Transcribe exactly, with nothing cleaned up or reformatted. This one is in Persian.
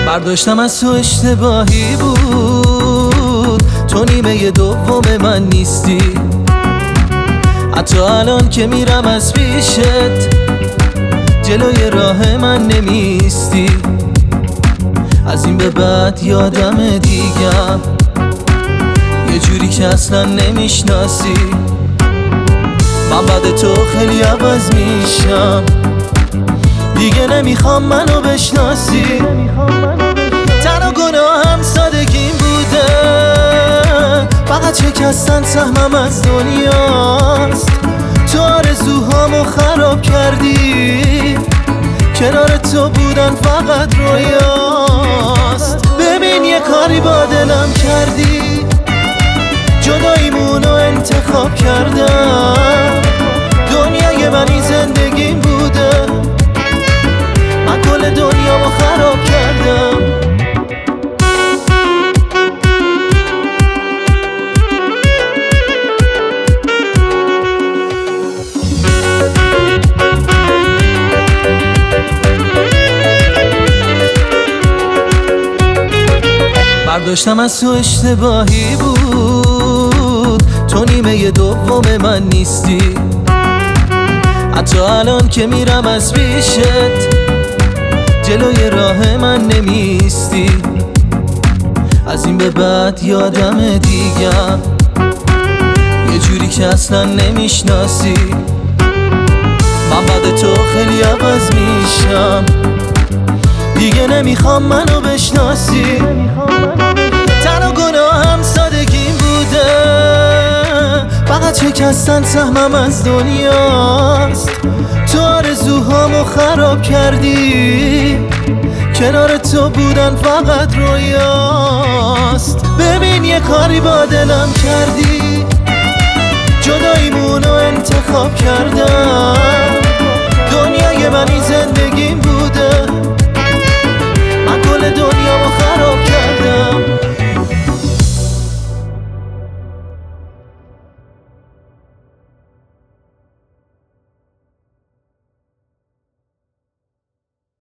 برداشتم از تو اشتباهی بود، تو نیمه دوم من نیستی. حتی الان که میرم از پیشت جلوی راه من نمیستی. از این به بعد یادم دیگم یه جوری که اصلا نمیشناسی. من بعد تو خیلی عوض میشم، دیگه نمیخوام منو بشناسی. تنها گناهم سادگیم بوده، فقط شکستن سهمم از دنیاست. تو آرزوهامو خراب کردی، کنار تو بودن فقط رویاست. ببین یه کاری با دلم کردی، جداییمونو انتخاب کردم. دنیای منی زندگیم بوده، من کل دنیامو خراب کردم. برداشتم از تو اشتباهی بود، تو نیمه دوم من نیستی. حتی الان که میرم از پیشت جلوی راه من نمیستی. از این به بعد یادم دیگم یه جوری که اصلا نمیشناسی. من بعد تو خیلی عوض میشم، دیگه نمیخوام منو بشناسی. تنها گناهم سادگیم بوده، فقط شکستن سهمم از دنیاست. تو آرزوهامو خراب کردی، کنار تو بودن فقط رویاست. ببین یه کاری با دلم کردی،